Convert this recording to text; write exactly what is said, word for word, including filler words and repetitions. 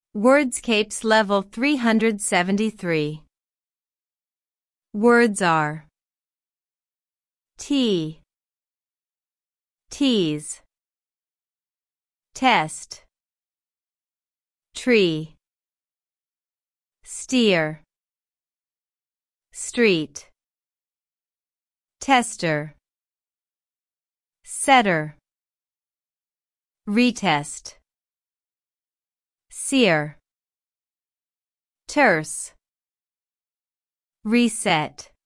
Wordscapes Level three hundred seventy-three. Words are tea, tease, test, tree, steer, street, tester, setter, retest, sear, terse, reset.